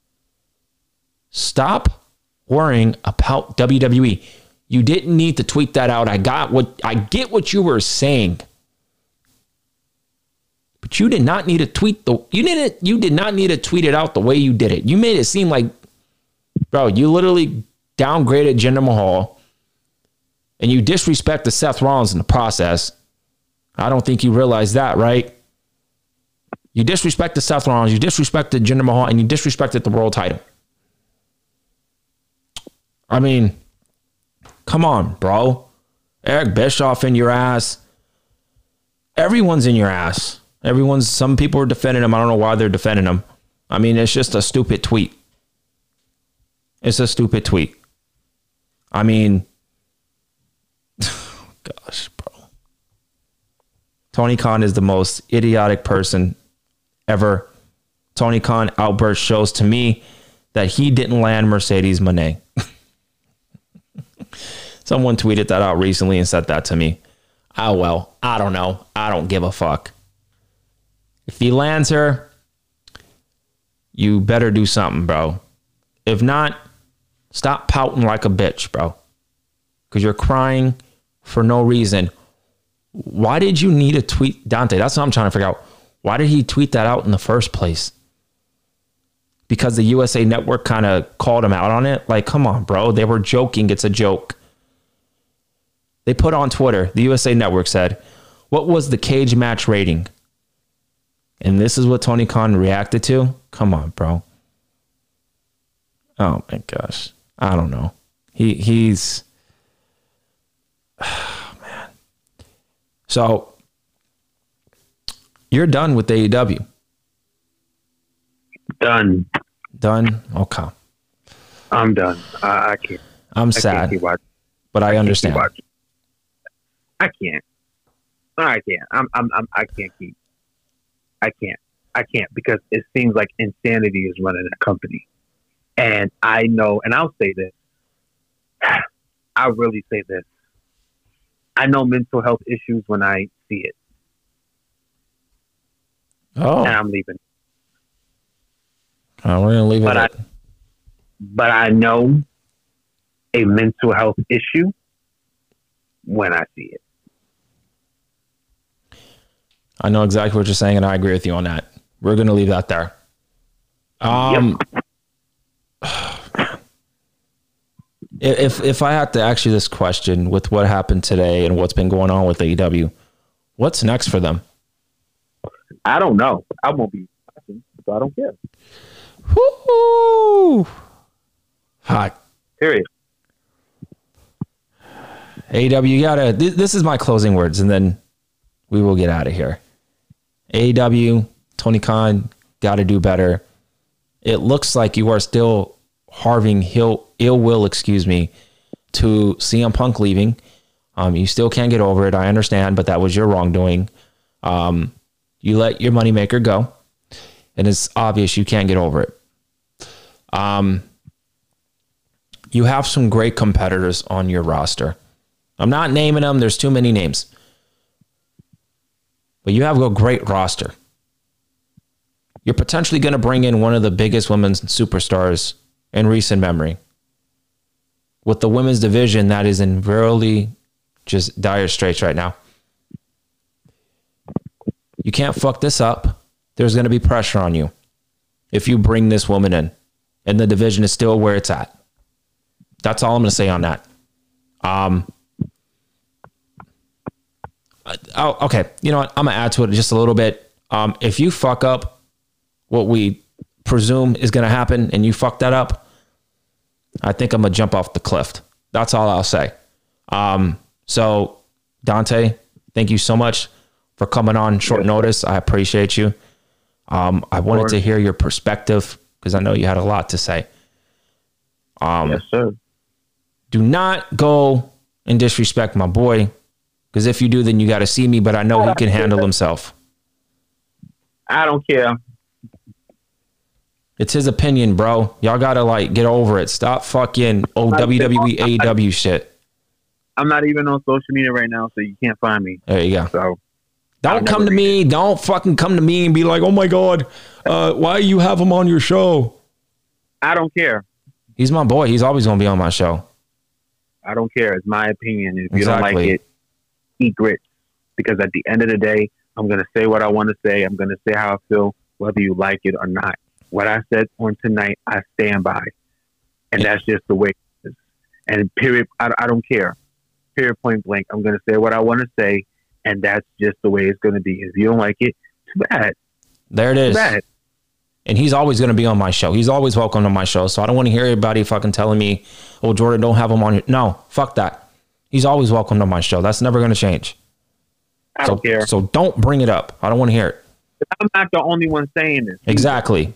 Stop worrying about W W E. You didn't need to tweet that out. I got what I get what you were saying. But you did not need to tweet the you didn't you did not need to tweet it out the way you did it. You made it seem like, bro, you literally downgraded Jinder Mahal and you disrespected Seth Rollins in the process. I don't think you realize that, right? You disrespected Seth Rollins, you disrespected Jinder Mahal, and you disrespected the world title. I mean, come on, bro. Eric Bischoff in your ass. Everyone's in your ass. Everyone's, some people are defending him. I don't know why they're defending him. I mean, it's just a stupid tweet. It's a stupid tweet. I mean, gosh, bro. Tony Khan is the most idiotic person ever. Tony Khan outburst shows to me that he didn't land Mercedes Moné. Someone tweeted that out recently and said that to me. Oh, well, I don't know. I don't give a fuck. If he lands her, you better do something, bro. If not, stop pouting like a bitch, bro. Because you're crying for no reason. Why did you need to tweet Dante? That's what I'm trying to figure out. Why did he tweet that out in the first place? Because the U S A Network kind of called him out on it? Like, come on, bro. They were joking. It's a joke. They put on Twitter, the U S A Network said, what was the cage match rating? And this is what Tony Khan reacted to? Come on, bro. Oh, my gosh. I don't know. He He's... Oh, man. So, you're done with A E W. Done. Done? Okay. I'm done. I, I can't. I'm I sad, can't keep watching. but I, I understand. Can't keep watching. I can't. I can't. I'm, I'm, I'm, I can't keep. I can't. I can't because it seems like insanity is running a company. And I know, and I'll say this. I'll really say this. I know mental health issues when I see it. Oh, and I'm leaving. Uh, we're gonna leave But it. I, At, but I know a mental health issue when I see it. I know exactly what you're saying, and I agree with you on that. We're gonna leave that there. Um, if if I had to ask you this question with what happened today and what's been going on with A E W, what's next for them? I don't know. I won't be watching, so I don't care. Woo! Hot. Period. A E W, you gotta. Th- this is my closing words, and then we will get out of here. A E W, Tony Khan, got to do better. It looks like you are still harboring ill, ill will, excuse me, to C M Punk leaving. Um, you still can't get over it. I understand, but that was your wrongdoing. Um, you let your moneymaker go, and it's obvious you can't get over it. Um, you have some great competitors on your roster. I'm not naming them. There's too many names. But you have a great roster. You're potentially going to bring in one of the biggest women's superstars in recent memory. With the women's division that is in really just dire straits right now. You can't fuck this up. There's going to be pressure on you if you bring this woman in. And the division is still where it's at. That's all I'm going to say on that. Um, oh, okay, you know what? I'm going to add to it just a little bit. Um, if you fuck up what we presume is going to happen and you fuck that up, I think I'm going to jump off the cliff. That's all I'll say. Um, so, Dante, thank you so much for coming on short notice. I appreciate you. Um, I wanted to hear your perspective because I know you had a lot to say. Um, Yes, sir. Do not go and disrespect my boy, because if you do, then you got to see me, but I know he can handle himself. I don't care. It's his opinion, bro. Y'all got to like get over it. Stop fucking oh, W W E, A E W shit. I'm not even on social media right now, so you can't find me. There you go. So Don't come to me. Don't fucking come to me and be like, oh my God, uh, why you have him on your show? I don't care. He's my boy. He's always going to be on my show. I don't care. It's my opinion. If you Exactly. don't like it, eat grits. Because at the end of the day, I'm going to say what I want to say. I'm going to say how I feel, whether you like it or not. What I said on tonight, I stand by. And that's just the way it is. And period, I, I don't care. Period, point blank. I'm going to say what I want to say. And that's just the way it's going to be. If you don't like it, too bad. There it is. Too bad. And he's always going to be on my show. He's always welcome on my show. So I don't want to hear everybody fucking telling me, oh, Jordan, don't have him on your... No, fuck that. He's always welcome on my show. That's never going to change. I so, don't care. So don't bring it up. I don't want to hear it. I'm not the only one saying this. Exactly.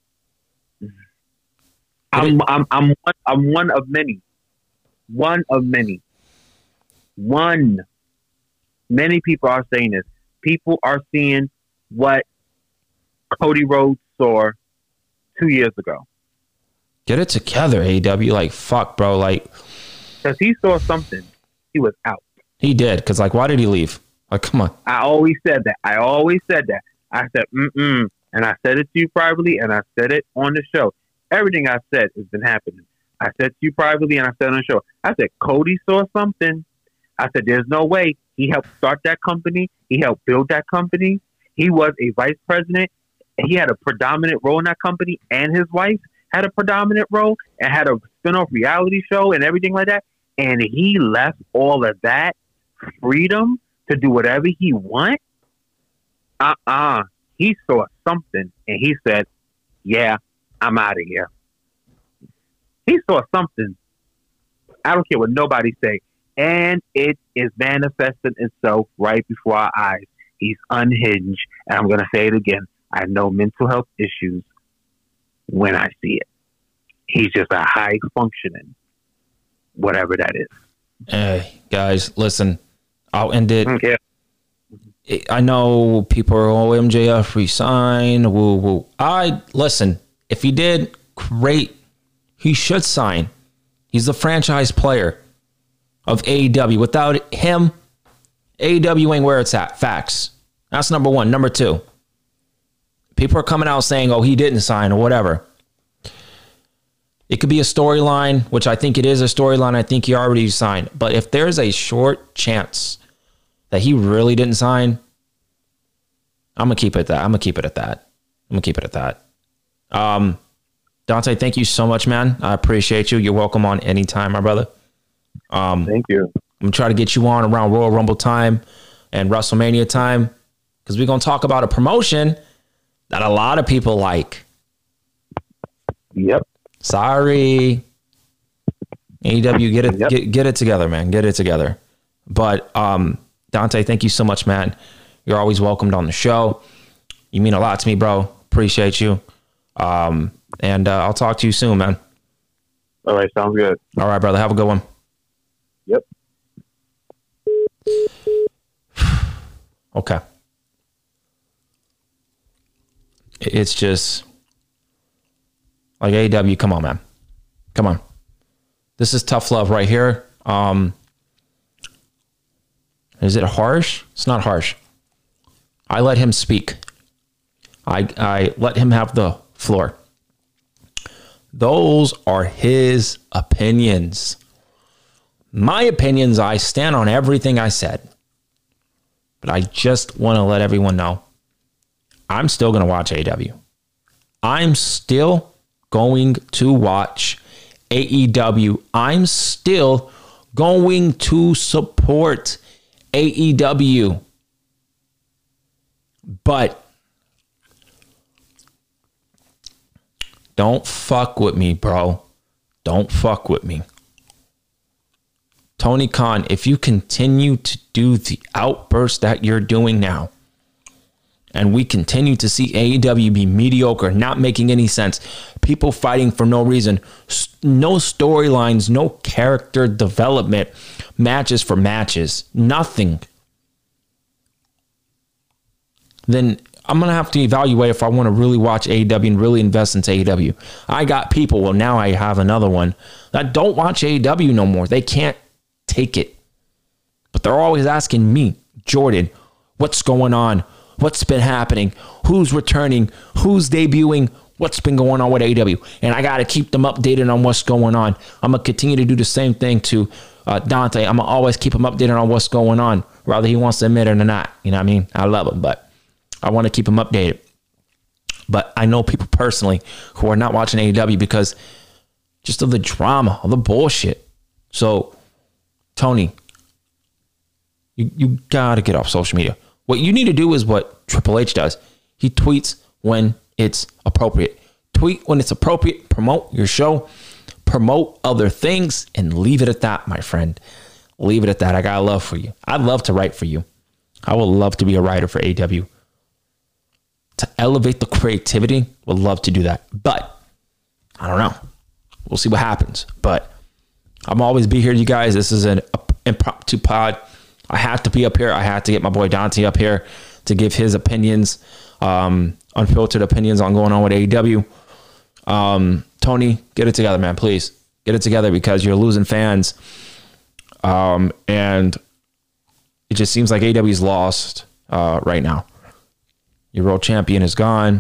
I'm, I'm, I'm, one, I'm one of many. One of many. One. Many people are saying this. People are seeing what Cody Rhodes saw two years ago. Get it together, A E W. Like, fuck, bro. Like, Because he saw something. He was out. he did. Because, like, why did he leave? Like, come on. I always said that. I always said that. I said, mm-mm. And I said it to you privately, and I said it on the show. Everything I said has been happening. I said to you privately, and I said on the show. I said, Cody saw something. I said, there's no way. He helped start that company. He helped build that company. He was a vice president. He had a predominant role in that company, and his wife had a predominant role and had a spin-off reality show and everything like that. And he left all of that freedom to do whatever he want. Uh-uh. He saw something, and he said, yeah, I'm out of here. He saw something. I don't care what nobody say. And it is manifesting itself right before our eyes. He's unhinged. And I'm going to say it again. I know mental health issues when I see it. He's just a high functioning, whatever that is. Hey, guys, listen. I'll end it. Okay. I know people are, oh, M J F resign. Woo, woo. I, listen, if he did, great. He should sign. He's the franchise player of A E W. Without him, A E W ain't where it's at. Facts. That's number one. Number two, People are coming out saying, oh, he didn't sign or whatever. It could be a storyline, which I think it is a storyline. I think he already signed. But if there's a short chance that he really didn't sign, I'm gonna keep it at that. I'm gonna keep it at that. I'm gonna keep it at that. Um, Dante, thank you so much, man. I appreciate you. You're welcome on anytime, my brother. Um, Thank you. I'm gonna try to get you on around Royal Rumble time and WrestleMania time, because we're gonna talk about a promotion that a lot of people like. Yep. Sorry. A E W, get it Yep. get, get it together, man. Get it together. But um, Dante, thank you so much, man. You're always welcomed on the show. You mean a lot to me, bro. Appreciate you. Um, and uh, I'll talk to you soon, man. All right, sounds good. All right, brother. Have a good one. Yep. Okay. It's just like A E W. Come on, man. Come on. This is tough love right here. Um, is it harsh? It's not harsh. I let him speak. I I let him have the floor. Those are his opinions. My opinions, I stand on everything I said. But I just want to let everyone know, I'm still going to watch A E W. I'm still going to watch A E W. I'm still going to support A E W. But don't fuck with me, bro. Don't fuck with me. Tony Khan, if you continue to do the outburst that you're doing now, and we continue to see A E W be mediocre, not making any sense, people fighting for no reason, no storylines, no character development, matches for matches, nothing, then I'm going to have to evaluate if I want to really watch A E W and really invest into A E W. I got people, well, now I have another one, that don't watch A E W no more. They can't take it. But they're always asking me, Jordan, what's going on? What's been happening? Who's returning? Who's debuting? What's been going on with A E W? And I got to keep them updated on what's going on. I'm going to continue to do the same thing to uh, Dante. I'm going to always keep him updated on what's going on, whether he wants to admit it or not. You know what I mean? I love him, but I want to keep him updated. But I know people personally who are not watching A E W because just of the drama, of the bullshit. So, Tony, you, you got to get off social media. What you need to do is what Triple H does. He tweets when it's appropriate. Tweet when it's appropriate. Promote your show. Promote other things and leave it at that, my friend. Leave it at that. I got love for you. I'd love to write for you. I would love to be a writer for A E W. To elevate the creativity, would love to do that. But I don't know. We'll see what happens. But I'm always be here, you guys. This is an impromptu pod. I have to be up here. I have to get my boy Dante up here to give his opinions, um, unfiltered opinions on going on with A E W. Um, Tony, get it together, man. Please get it together because you're losing fans. Um, and it just seems like A E W's lost uh, right now. Your world champion is gone.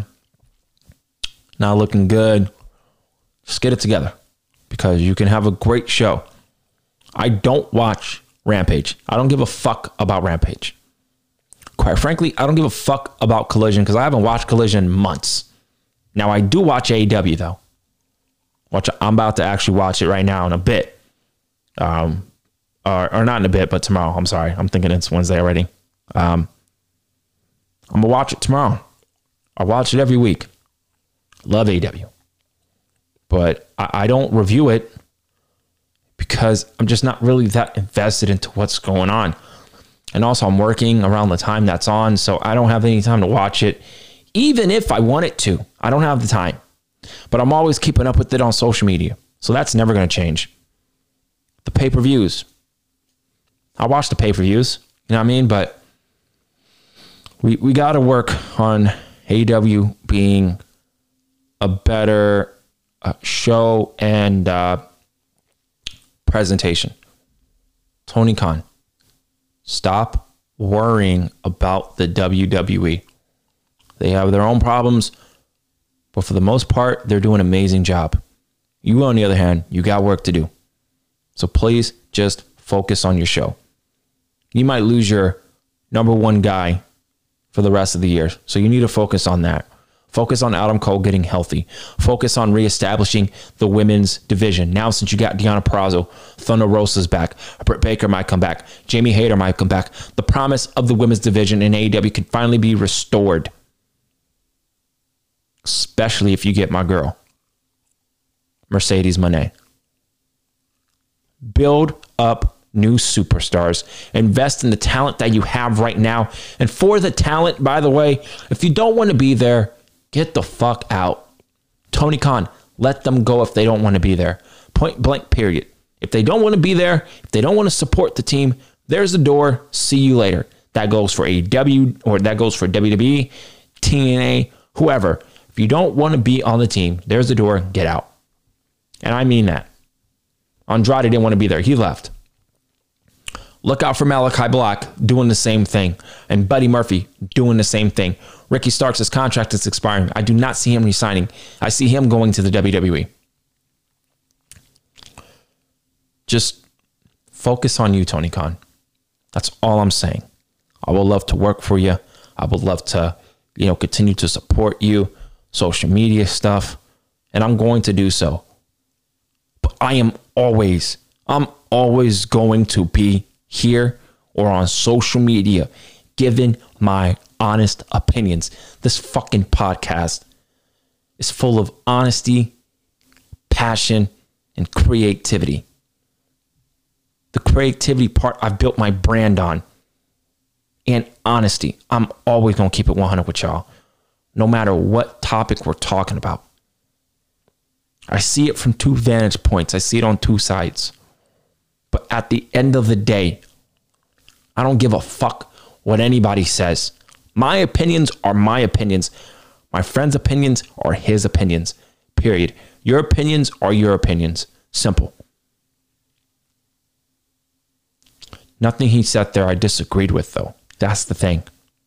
Not looking good. Just get it together because you can have a great show. I don't watch Rampage. I don't give a fuck about Rampage. Quite frankly, I don't give a fuck about Collision because I haven't watched Collision in months. Now, I do watch A E W, though. Watch, I'm about to actually watch it right now in a bit. Um, or, or not in a bit, but tomorrow. I'm sorry. I'm thinking it's Wednesday already. Um, I'm going to watch it tomorrow. I watch it every week. Love A E W. But I, I don't review it because I'm just not really that invested into what's going on. And also I'm working around the time that's on, so I don't have any time to watch it. Even if I wanted to, I don't have the time. But I'm always keeping up with it on social media. So that's never going to change. The pay-per-views. I watch the pay-per-views. You know what I mean? But we, we got to work on A E W being a better uh, show and uh, presentation. Tony Khan, stop worrying about the W W E. They have their own problems, but for the most part, they're doing an amazing job. You, on the other hand, you got work to do. So please just focus on your show. You might lose your number one guy for the rest of the year. So you need to focus on that. Focus on Adam Cole getting healthy. Focus on reestablishing the women's division. Now, since you got Deonna Purrazzo, Thunder Rosa's back, Britt Baker might come back, Jamie Hayter might come back. The promise of the women's division in A E W can finally be restored. Especially if you get my girl, Mercedes Moné. Build up new superstars. Invest in the talent that you have right now. And for the talent, by the way, if you don't want to be there, get the fuck out. Tony Khan, let them go if they don't want to be there. Point blank, period. If they don't want to be there, if they don't want to support the team, there's the door. See you later. That goes for A E W, or that goes for W W E, T N A, whoever. If you don't want to be on the team, there's the door. Get out. And I mean that. Andrade didn't want to be there. He left. Look out for Malachi Black doing the same thing. And Buddy Murphy doing the same thing. Ricky Starks' contract is expiring. I do not see him resigning. I see him going to the W W E. Just focus on you, Tony Khan. That's all I'm saying. I would love to work for you. I would love to, you know, continue to support you. Social media stuff. And I'm going to do so. But I am always, I'm always going to be here or on social media giving my honest opinions. This fucking podcast is full of honesty, passion, and creativity. The creativity part I've built my brand on. And honesty. I'm always going to keep it one hundred with y'all. No matter what topic we're talking about. I see it from two vantage points. I see it on two sides. But at the end of the day, I don't give a fuck what anybody says. My opinions are my opinions. My friend's opinions are his opinions. Period. Your opinions are your opinions. Simple. Nothing he said there I disagreed with, though. That's the thing.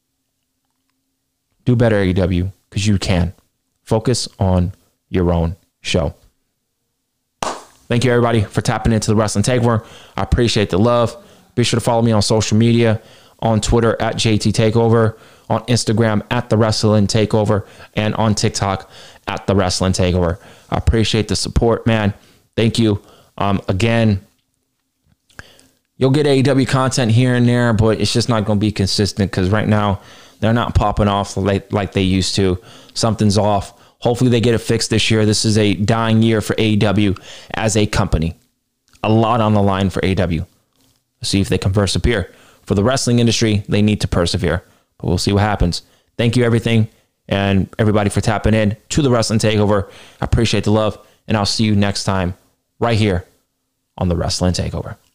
Do better, A E W, because you can. Focus on your own show. Thank you, everybody, for tapping into the Wrestling Takeover. I appreciate the love. Be sure to follow me on social media, on Twitter at J T Takeover, on Instagram at The Wrestling Takeover, and on TikTok at The Wrestling Takeover. I appreciate the support, man. Thank you. Um, again, you'll get A E W content here and there, but it's just not going to be consistent because right now they're not popping off like, like they used to. Something's off. Hopefully they get it fixed this year. This is a dying year for A E W as a company. A lot on the line for A E W. Let's see if they can persevere. For the wrestling industry, they need to persevere. But we'll see what happens. Thank you, everything, and everybody for tapping in to the Wrestling Takeover. I appreciate the love, and I'll see you next time right here on the Wrestling Takeover.